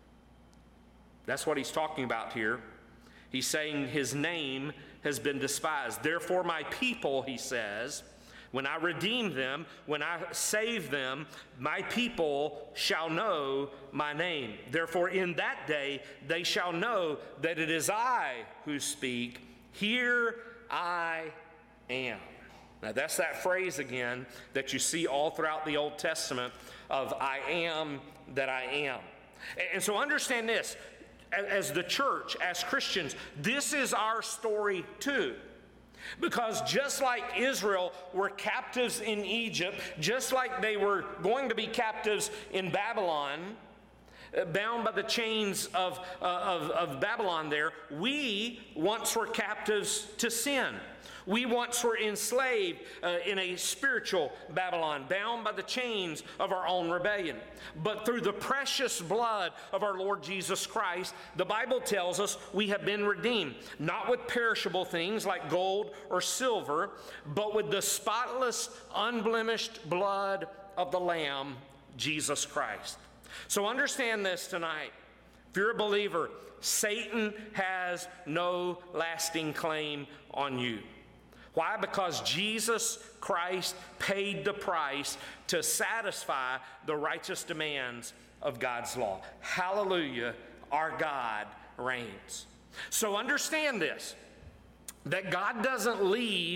That's what he's talking about here. He's saying his name has been despised. Therefore, my people, he says, when I redeem them, when I save them, my people shall know my name. Therefore, in that day, they shall know that it is I who speak. Here I am. Now, that's that phrase again that you see all throughout the Old Testament of I am that I am. And so understand this. As the church, as Christians, this is our story too. Because just like Israel were captives in Egypt, just like they were going to be captives in Babylon, bound by the chains of Babylon there, we once were captives to sin. We once were enslaved in a spiritual Babylon, bound by the chains of our own rebellion. But through the precious blood of our Lord Jesus Christ, the Bible tells us we have been redeemed, not with perishable things like gold or silver, but with the spotless, unblemished blood of the Lamb, Jesus Christ. So understand this tonight. If you're a believer, Satan has no lasting claim on you. Why? Because Jesus Christ paid the price to satisfy the righteous demands of God's law. Hallelujah, our God reigns. So understand this, that God doesn't leave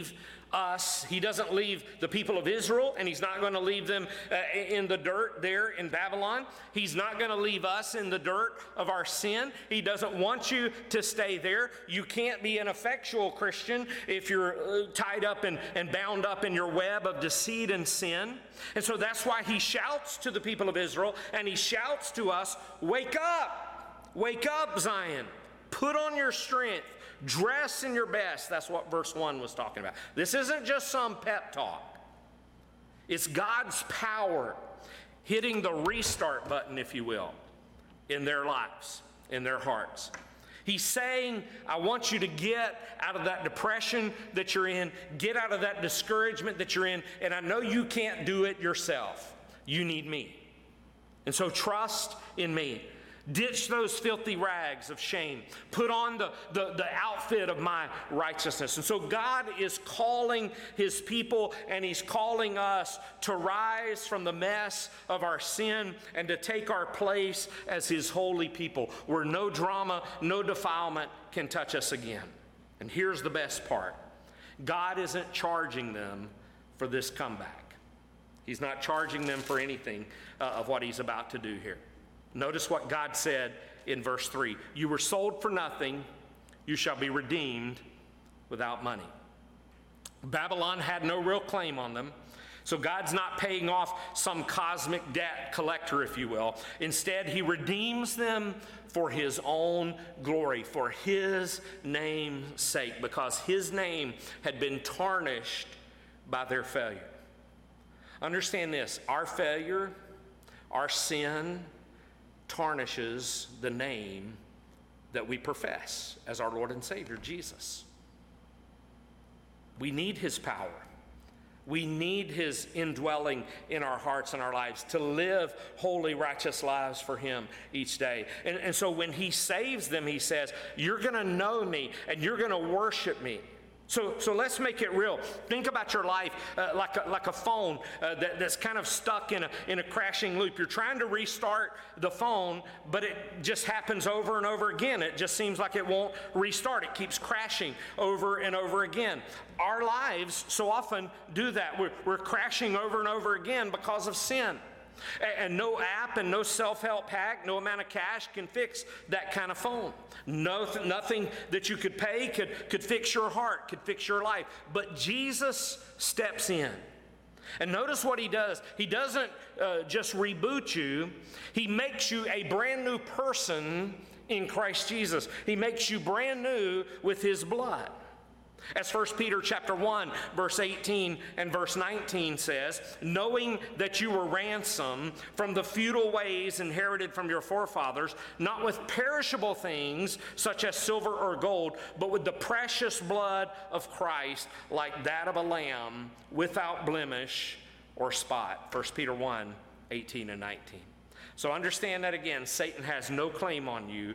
us. He doesn't leave the people of Israel, and he's not going to leave them in the dirt there in Babylon. He's not going to leave us in the dirt of our sin. He doesn't want you to stay there. You can't be an effectual Christian if you're tied up and bound up in your web of deceit and sin. And so that's why he shouts to the people of Israel, and he shouts to us, wake up, Zion, put on your strength. Dress in your best. That's what verse 1 was talking about. This isn't just some pep talk. It's God's power hitting the restart button, if you will, in their lives, in their hearts. He's saying, I want you to get out of that depression that you're in, get out of that discouragement that you're in, and I know you can't do it yourself. You need me. And so trust in me. Ditch those filthy rags of shame. Put on the outfit of my righteousness. And so God is calling his people, and he's calling us to rise from the mess of our sin and to take our place as his holy people, where no drama, no defilement can touch us again. And here's the best part. God isn't charging them for this comeback. He's not charging them for anything of what he's about to do here. Notice what God said in verse 3. You were sold for nothing. You shall be redeemed without money. Babylon had no real claim on them. So God's not paying off some cosmic debt collector, if you will. Instead, he redeems them for his own glory, for his name's sake, because his name had been tarnished by their failure. Understand this, our failure, our sin, tarnishes the name that we profess as our Lord and Savior, Jesus. We need his power. We need his indwelling in our hearts and our lives to live holy, righteous lives for him each day. And so when he saves them, he says, you're going to know me and you're going to worship me. So let's make it real. Think about your life like a phone that's kind of stuck in a crashing loop. You're trying to restart the phone, but it just happens over and over again. It just seems like it won't restart. It keeps crashing over and over again. Our lives so often do that. We're crashing over and over again because of sin. And no app and no self-help hack, no amount of cash can fix that kind of phone. Nothing that you could pay could fix your heart, could fix your life. But Jesus steps in. And notice what he does. He doesn't just reboot you. He makes you a brand new person in Christ Jesus. He makes you brand new with his blood. As 1 Peter chapter 1, verse 18 and verse 19 says, knowing that you were ransomed from the futile ways inherited from your forefathers, not with perishable things such as silver or gold, but with the precious blood of Christ, like that of a lamb, without blemish or spot. 1 Peter 1, 18 and 19. So understand that again, Satan has no claim on you.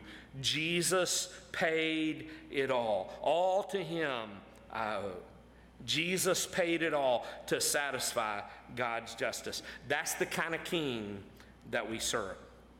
Jesus paid it all. All to him I owe. Jesus paid it all to satisfy God's justice. That's the kind of king that we serve.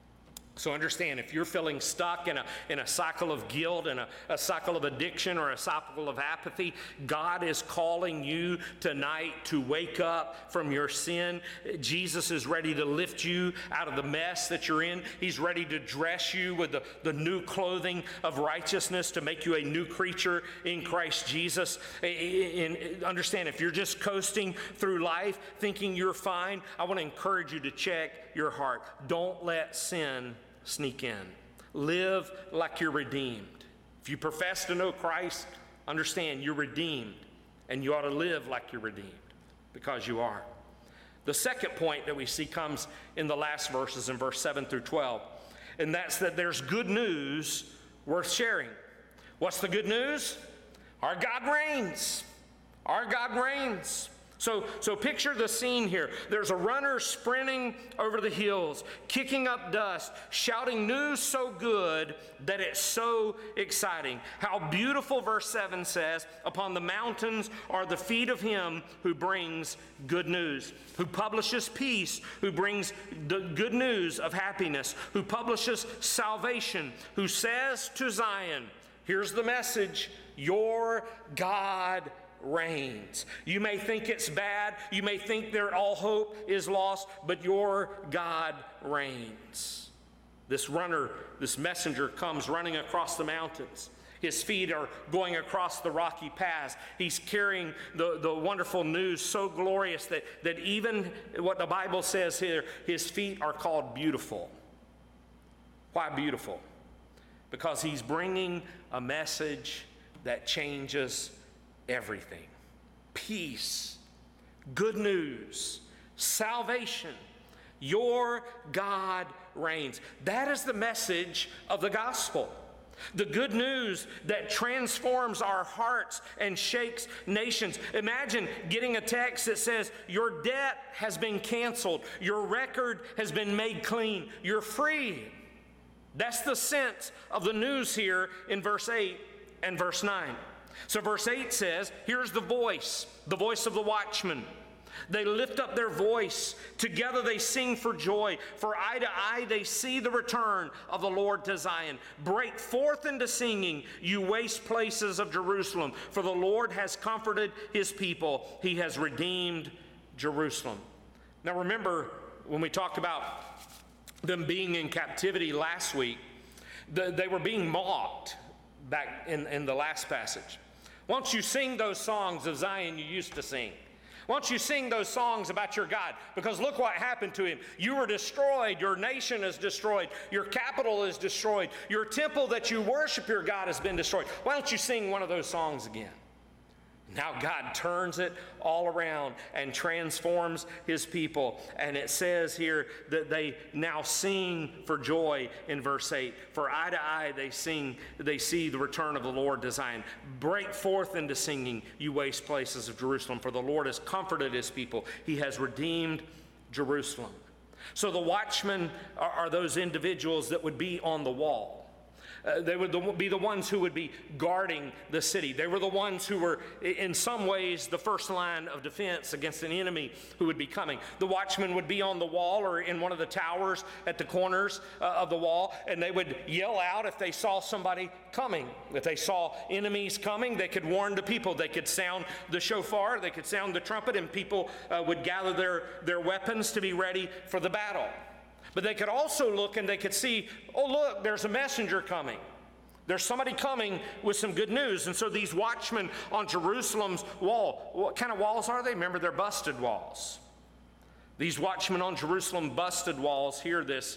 So understand, if you're feeling stuck in a cycle of guilt and a cycle of addiction or a cycle of apathy, God is calling you tonight to wake up from your sin. Jesus is ready to lift you out of the mess that you're in. He's ready to dress you with the new clothing of righteousness to make you a new creature in Christ Jesus. And understand, if you're just coasting through life thinking you're fine, I want to encourage you to check your heart. Don't let sin sneak in. Live like you're redeemed. If you profess to know Christ, understand you're redeemed, and you ought to live like you're redeemed, because you are. The second point that we see comes in the last verses in verse 7 through 12, and that's that there's good news worth sharing. What's the good news? Our God reigns. Our God reigns. So picture the scene here. There's a runner sprinting over the hills, kicking up dust, shouting news so good that it's so exciting. How beautiful, verse 7 says, upon the mountains are the feet of him who brings good news, who publishes peace, who brings the good news of happiness, who publishes salvation, who says to Zion, here's the message, your God reigns. You may think it's bad. You may think that all hope is lost, but your God reigns. This runner, this messenger comes running across the mountains. His feet are going across the rocky paths. He's carrying the wonderful news so glorious that even what the Bible says here, his feet are called beautiful. Why beautiful? Because he's bringing a message that changes everything. Peace, good news, salvation. Your God reigns. That is the message of the gospel. The good news that transforms our hearts and shakes nations. Imagine getting a text that says, your debt has been canceled. Your record has been made clean. You're free. That's the sense of the news here in verse 8 and verse 9. So verse 8 says, here's the voice of the watchman. They lift up their voice. Together they sing for joy. For eye to eye they see the return of the Lord to Zion. Break forth into singing, you waste places of Jerusalem. For the Lord has comforted his people. He has redeemed Jerusalem. Now remember, when we talked about them being in captivity last week, they were being mocked back in the last passage. Why don't you sing those songs of Zion you used to sing? Why don't you sing those songs about your God? Because look what happened to him. You were destroyed. Your nation is destroyed. Your capital is destroyed. Your temple that you worship your God has been destroyed. Why don't you sing one of those songs again? Now God turns it all around and transforms his people. And it says here that they now sing for joy in verse 8. For eye to eye they see the return of the Lord to Zion. Break forth into singing, you waste places of Jerusalem. For the Lord has comforted his people. He has redeemed Jerusalem. So the watchmen are those individuals that would be on the wall. They would be the ones who would be guarding the city. They were the ones who were, in some ways, the first line of defense against an enemy who would be coming. The watchmen would be on the wall or in one of the towers at the corners of the wall, and they would yell out if they saw somebody coming. If they saw enemies coming, they could warn the people. They could sound the shofar, they could sound the trumpet, and people would gather their weapons to be ready for the battle. But they could also look and they could see, oh, look, there's a messenger coming. There's somebody coming with some good news. And so these watchmen on Jerusalem's wall, what kind of walls are they? Remember, they're busted walls. These watchmen on Jerusalem busted walls hear this,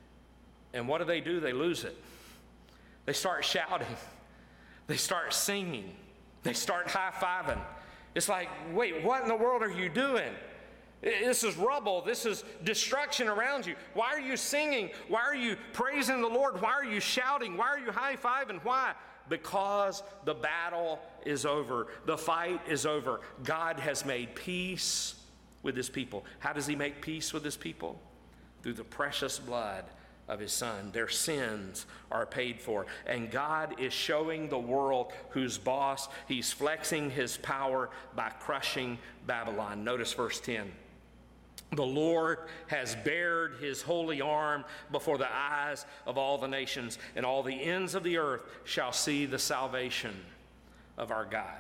and what do? They lose it. They start shouting. They start singing. They start high-fiving. It's like, wait, what in the world are you doing? This is rubble. This is destruction around you. Why are you singing? Why are you praising the Lord? Why are you shouting? Why are you high-fiving? Why? Because the battle is over. The fight is over. God has made peace with his people. How does he make peace with his people? Through the precious blood of his son. Their sins are paid for. And God is showing the world who's boss. He's flexing his power by crushing Babylon. Notice verse 10. The Lord has bared his holy arm before the eyes of all the nations, and all the ends of the earth shall see the salvation of our God.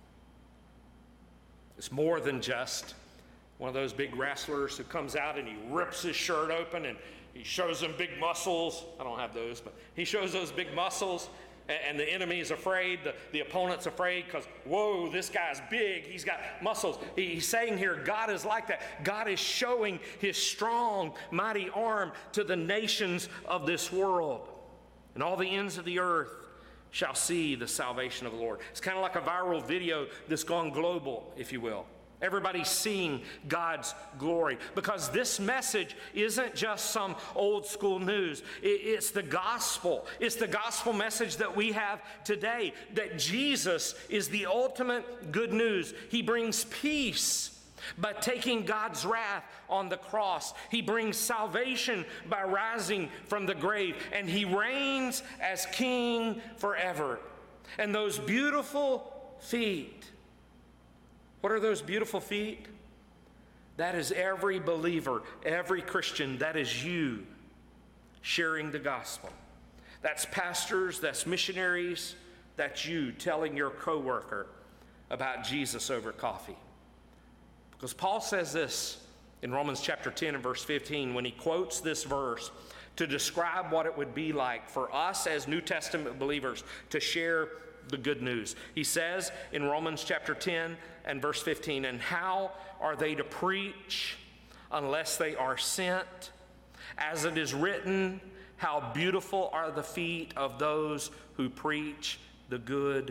It's more than just one of those big wrestlers who comes out and he rips his shirt open and he shows them big muscles. I don't have those, but he shows those big muscles. And the enemy is afraid, the opponent's afraid because, whoa, this guy's big, he's got muscles. He's saying here, God is like that. God is showing his strong, mighty arm to the nations of this world. And all the ends of the earth shall see the salvation of the Lord. It's kind of like a viral video that's gone global, if you will. Everybody's seeing God's glory because this message isn't just some old school news. It's the gospel. It's the gospel message that we have today, that Jesus is the ultimate good news. He brings peace by taking God's wrath on the cross. He brings salvation by rising from the grave, and he reigns as king forever. And those beautiful feet, what are those beautiful feet? That is every believer, every Christian. That is you sharing the gospel. That's pastors, that's missionaries, that's you telling your coworker about Jesus over coffee. Because Paul says this in Romans chapter 10 and verse 15 when he quotes this verse to describe what it would be like for us as New Testament believers to share the good news. He says in Romans chapter 10 and verse 15, and how are they to preach unless they are sent? As it is written, how beautiful are the feet of those who preach the good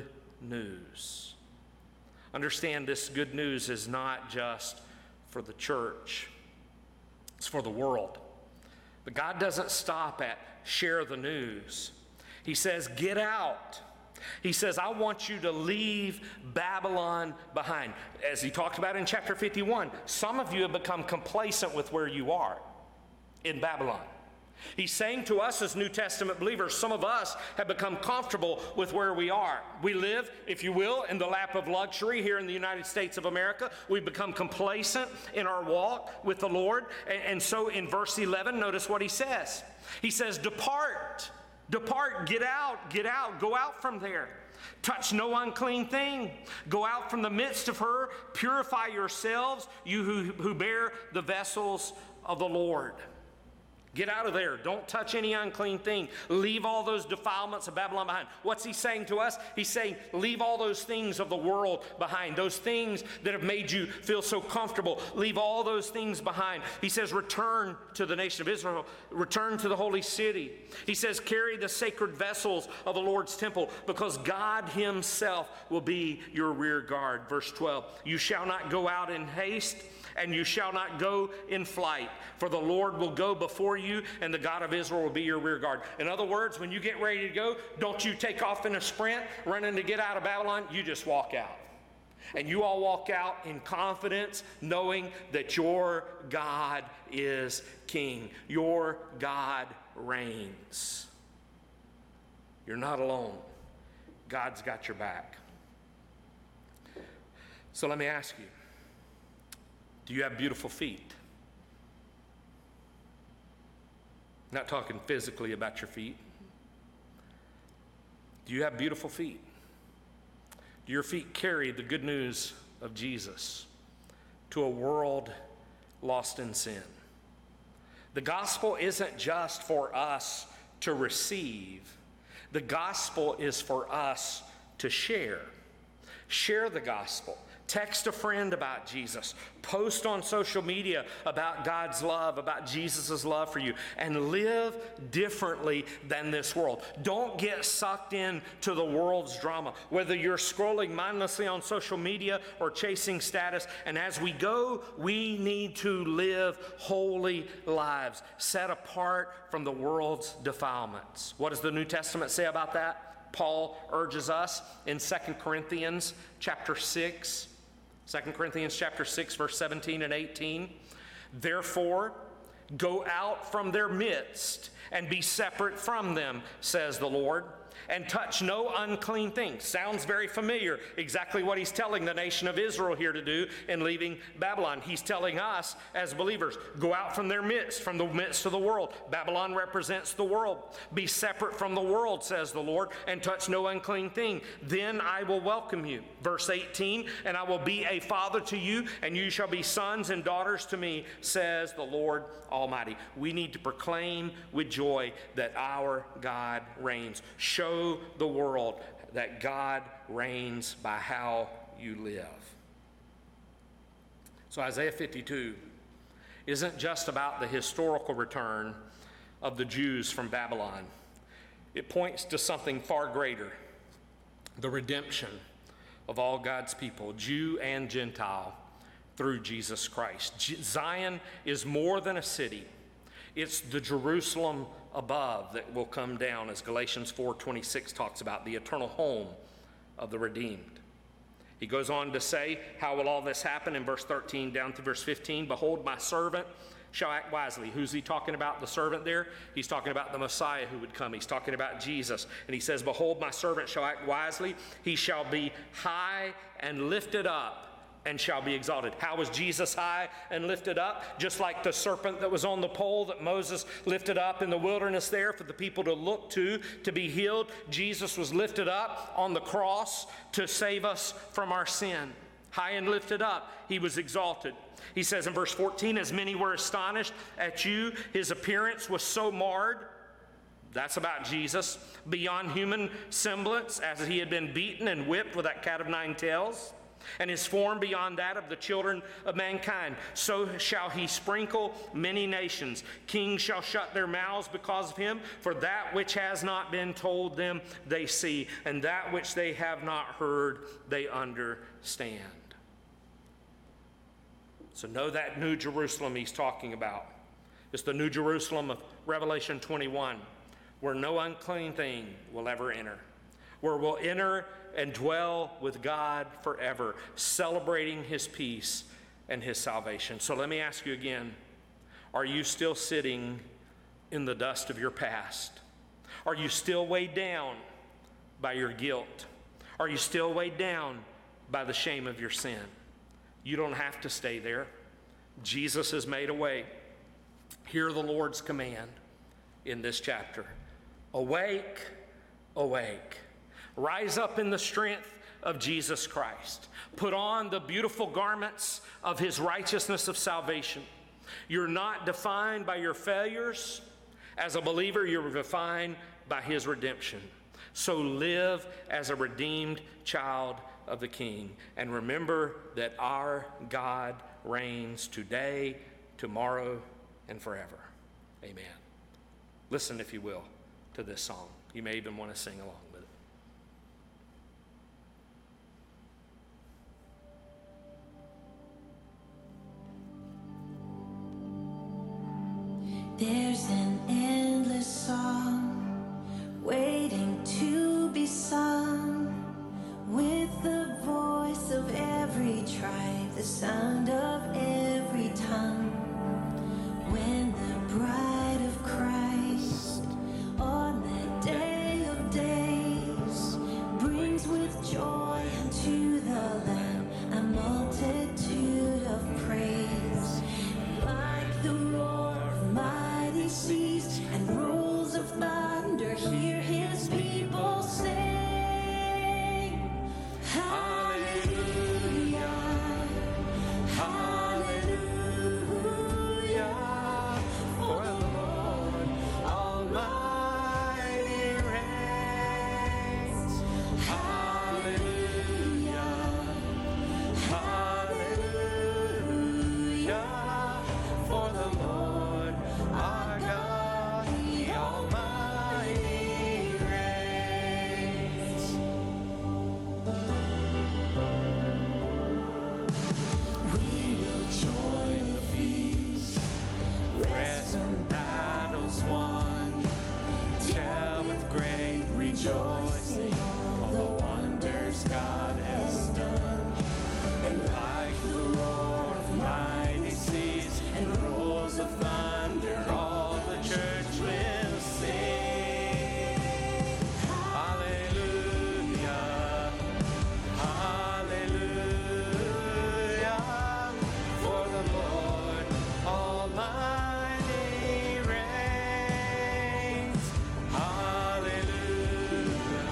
news. Understand, this good news is not just for the church, it's for the world. But God doesn't stop at share the news. He says, get out. He says, I want you to leave Babylon behind. As he talked about in chapter 51, some of you have become complacent with where you are in Babylon. He's saying to us as New Testament believers, some of us have become comfortable with where we are. We live, if you will, in the lap of luxury here in the United States of America. We've become complacent in our walk with the Lord. And so in verse 11, notice what he says. He says, depart, get out, go out from there. Touch no unclean thing. Go out from the midst of her. Purify yourselves, you who bear the vessels of the Lord. Get out of there. Don't touch any unclean thing. Leave all those defilements of Babylon behind. What's he saying to us? He's saying, leave all those things of the world behind. Those things that have made you feel so comfortable. Leave all those things behind. He says, return to the nation of Israel. Return to the holy city. He says, carry the sacred vessels of the Lord's temple, because God himself will be your rear guard. Verse 12, you shall not go out in haste, and you shall not go in flight, for the Lord will go before you, and the God of Israel will be your rear guard. In other words, when you get ready to go, don't you take off in a sprint, running to get out of Babylon. You just walk out. And you all walk out in confidence, knowing that your God is king. Your God reigns. You're not alone. God's got your back. So let me ask you, do you have beautiful feet? I'm not talking physically about your feet. Do you have beautiful feet? Do your feet carry the good news of Jesus to a world lost in sin? The gospel isn't just for us to receive. The gospel is for us to share. Share the gospel. Text a friend about Jesus. Post on social media about God's love, about Jesus' love for you, and live differently than this world. Don't get sucked into the world's drama, whether you're scrolling mindlessly on social media or chasing status. And as we go, we need to live holy lives, set apart from the world's defilements. What does the New Testament say about that? Paul urges us in 2 Corinthians chapter 6. 2 Corinthians chapter 6, verse 17 and 18. Therefore, go out from their midst and be separate from them, says the Lord, and touch no unclean thing. Sounds very familiar. Exactly what he's telling the nation of Israel here to do in leaving Babylon. He's telling us as believers, go out from their midst, from the midst of the world. Babylon represents the world. Be separate from the world, says the Lord, and touch no unclean thing. Then I will welcome you. Verse 18, and I will be a father to you, and you shall be sons and daughters to me, says the Lord Almighty. We need to proclaim with joy that our God reigns. Show the world that God reigns by how you live. So Isaiah 52 isn't just about the historical return of the Jews from Babylon. It points to something far greater, the redemption of all God's people, Jew and Gentile, through Jesus Christ. Zion is more than a city. It's the Jerusalem above that will come down, as Galatians 4:26 talks about, the eternal home of the redeemed. He goes on to say, how will all this happen in verse 13 down to verse 15? Behold, my servant shall act wisely. Who's he talking about, the servant there? He's talking about the Messiah who would come. He's talking about Jesus. And he says, behold, my servant shall act wisely. He shall be high and lifted up and shall be exalted. How was Jesus high and lifted up? Just like the serpent that was on the pole that Moses lifted up in the wilderness there for the people to look to be healed. Jesus was lifted up on the cross to save us from our sin. High and lifted up, he was exalted. He says in verse 14, as many were astonished at you, his appearance was so marred. That's about Jesus, beyond human semblance, as he had been beaten and whipped with that cat of nine tails, and his form beyond that of the children of mankind. So shall he sprinkle many nations. Kings shall shut their mouths because of him, for that which has not been told them they see, and that which they have not heard they understand. So know that New Jerusalem he's talking about. It's the New Jerusalem of Revelation 21, where no unclean thing will ever enter, where we'll enter and dwell with God forever, celebrating his peace and his salvation. So let me ask you again, are you still sitting in the dust of your past? Are you still weighed down by your guilt? Are you still weighed down by the shame of your sin? You don't have to stay there. Jesus has made a way. Hear the Lord's command in this chapter. Awake, awake. Rise up in the strength of Jesus Christ. Put on the beautiful garments of his righteousness of salvation. You're not defined by your failures. As a believer, you're defined by his redemption. So live as a redeemed child of the King. And remember that our God reigns today, tomorrow, and forever. Amen. Listen, if you will, to this song. You may even want to sing along with it. There's an endless song waiting to be sung, with the voice of every tribe, the sound of every tongue. When the bride of Christ on that day of days brings with joy unto the Lamb a multitude of praise, like the roar of mighty seas and rolls of thunder, hear his people sing. Hallelujah, hallelujah, for the Lord Almighty reigns. Hallelujah, hallelujah, for the Lord our God, the Almighty reigns. We will join the feast, rest and battles won, tell with great rejoicing all the wonders God has done. And like the roar of mighty seas and rolls of thunder, all the church will sing. Hallelujah, hallelujah, for the Lord Almighty reigns. Hallelujah,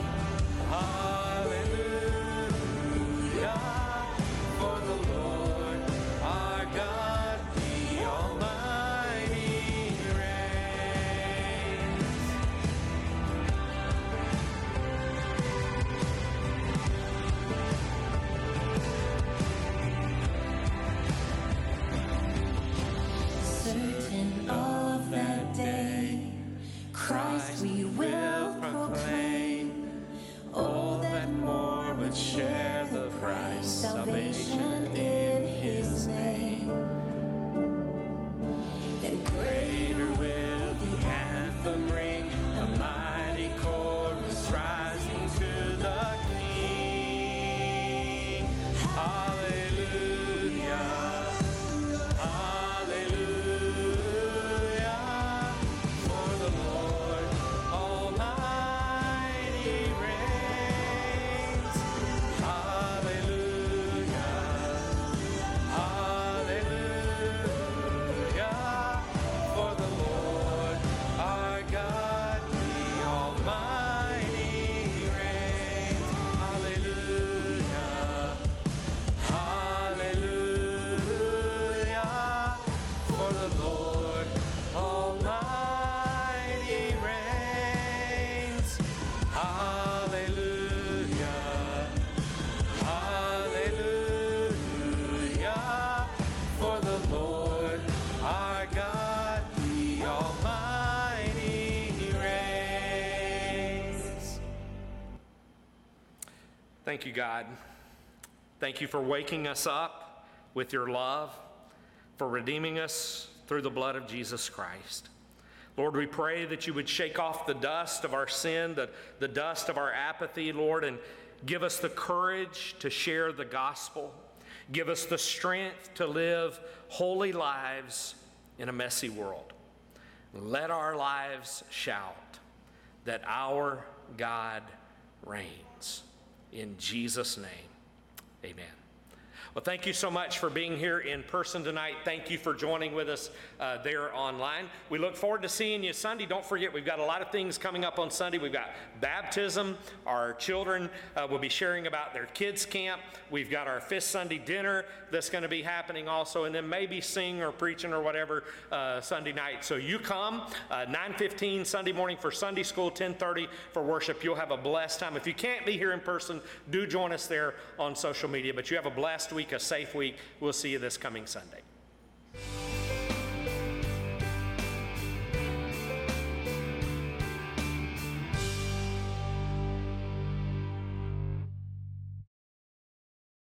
hallelujah, for the Lord our God, the Almighty reigns. Certain of that day, Christ we will proclaim. Oh, that more would share the price, salvation in his name. Then greater will the anthem ring, a mighty chorus rising to the King. Hallelujah, hallelujah, for the Lord Almighty reigns. Hallelujah, Thank you, God. Thank you for waking us up with your love, for redeeming us through the blood of Jesus Christ. Lord, we pray that you would shake off the dust of our sin, the dust of our apathy, Lord, and give us the courage to share the gospel. Give us the strength to live holy lives in a messy world. Let our lives shout that our God reigns. In Jesus' name, amen. Well, thank you so much for being here in person tonight. Thank you for joining with us there online. We look forward to seeing you Sunday. Don't forget, we've got a lot of things coming up on Sunday. We've got baptism. Our children will be sharing about their kids' camp. We've got our Fifth Sunday dinner that's going to be happening also, and then maybe sing or preaching or whatever Sunday night. So you come, 9:15 Sunday morning for Sunday school, 10:30 for worship. You'll have a blessed time. If you can't be here in person, do join us there on social media. But you have a blessed week, a safe week. We'll see you this coming Sunday.